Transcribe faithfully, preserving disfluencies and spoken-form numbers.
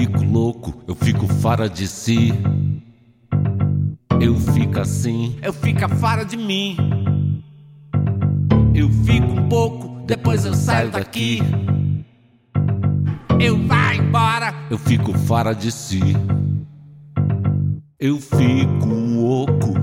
fico louco, eu fico fora de si. Eu fico assim, eu fico fora de mim. Eu fico um pouco, depois eu saio daqui. Eu vá embora, eu fico fora de si. Eu fico um oco,